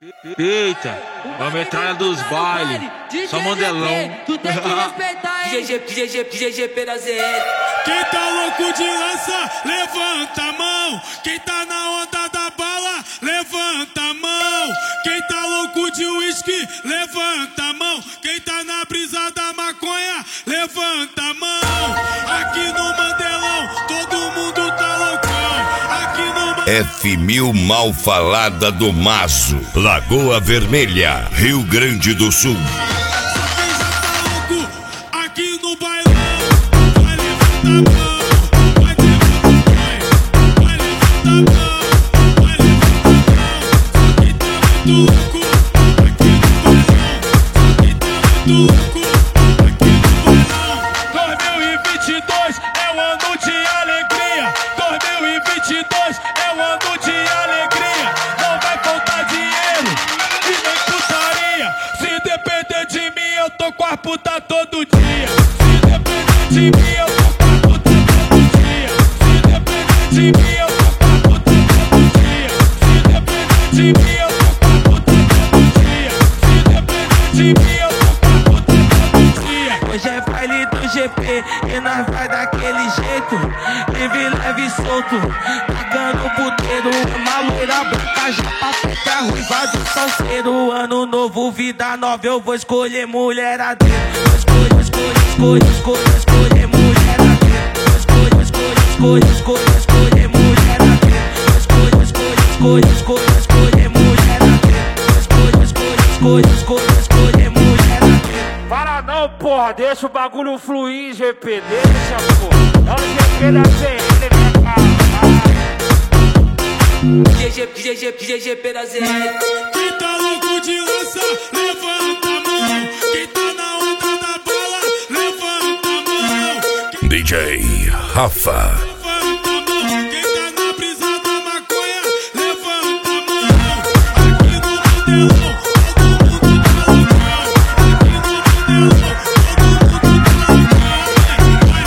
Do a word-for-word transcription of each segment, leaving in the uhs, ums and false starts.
Eita, a metralha dos bailes, só Mandelão. Tu tem que respeitar, hein? D J G P da Z L. Quem tá louco de lança, levanta a mão. Quem tá na onda da bala, levanta a mão. Quem tá louco de uísque, levanta a mão. Quem tá na brisa da maconha, levanta a mão. Aqui no Mandelão, todo mundo tá loucão. Aqui no F mil Mal Falada do Mazo, Lagoa Vermelha, Rio Grande do Sul. Quem já tá louco, aqui no bailão, vai levantar a mão, vai levantar a mão, vai levantar a mão, vai levantar a mão. Só quem tá muito louco, aqui no bailão, só quem tá muito louco, aqui no bailão. dois mil e vinte e dois é um ano de alegria, dois mil e vinte e dois é um ano de alegria. Não vai faltar dinheiro e nem putaria. Se depender de mim, eu tô com a puta todo dia. Se depender de mim, eu tô com a puta todo dia. Se depender de mim, eu tô com a puta todo dia. Se depender de mim, eu tô com a puta todo dia. Se depender de mim, eu tô com a puta todo dia. Hoje é baile do G P e nós vai daquele jeito, livre, leve e solto, tacando o puteiro, uma loira branca, japa preta, ruiva do salseiro. Ano novo, vida nova, eu vou escolher mulher a dedo. Escolho, escolho, escolho, escolho, escolher mulher a dedo. Escolho, escolho, escolho, escolho, escolher mulher a dedo. Escolho, escolho, escolho, escolho, escolher mulher a dedo. Escolho, escolho, escolho, escolho, escolher mulher a dedo. Para não, porra, deixa o bagulho fluir, G P, deixa, porra. É o G P da Z L, vem cá. D J P da Z L. Quem tá louco de lança, levanta a mão. Quem tá na onda da bala, levanta a mão. D J Rafa. Levanta a mão. Quem tá na brisa da maconha, levanta a mão. Aqui no Mandelão, todo mundo tá loucão. Aqui no Mandelão, todo mundo tá loucão. Vai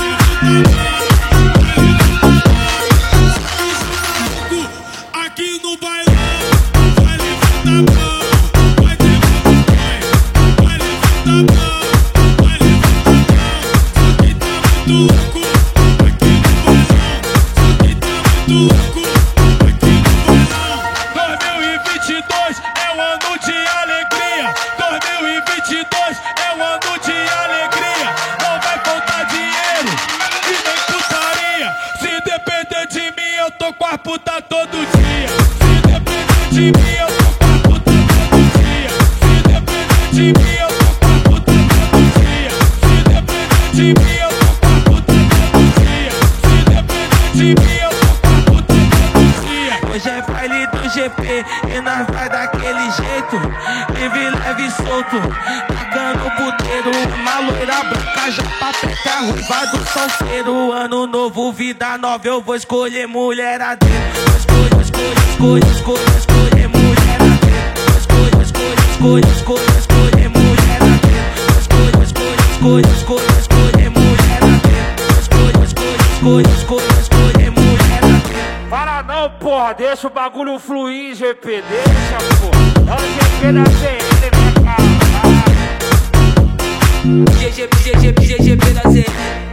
levantar a mão, aqui no bailão, vai levantar a mão, vai levantar a mão, vai levantar a mão, vai levantar a mão. Só quem tá muito louco, aqui no bailão, só quem tá muito louco, aqui no bailão. dois mil e vinte e dois é um ano de alegria, dois mil e vinte e dois é um ano de alegria. Não vai faltar dinheiro e nem putaria. Se depender de mim, eu tô com a puta todo dia. Se depender de mim, eu tô com a puta todo dia. Se depender de mim, eu tô com a puta todo dia. Se depender de mim, eu tô com a puta todo dia. Se depender de mim, eu tô com a puta todo dia. Hoje é baile do G P e nós vai daquele jeito, livre, leve e solto, tacando o puteiro, uma loira branca, japa preta, ruiva do salseiro. Ano novo, vida nova, eu vou escolher mulher a dedo. Escolho, escolho, escolho, escolho, escolher mulher a dedo. Escolho, escolho, escolho, escolho, escolher mulher a dedo. Escolho, escolho, escolho, escolho, escolher mulher a dedo. Escolho, escolho, escolho, escolho, escolher mulher a dedo. Para não, porra, deixa o bagulho fluir, G P, deixa, porra. É o G P da Z L, vem cá. D J P da Z L.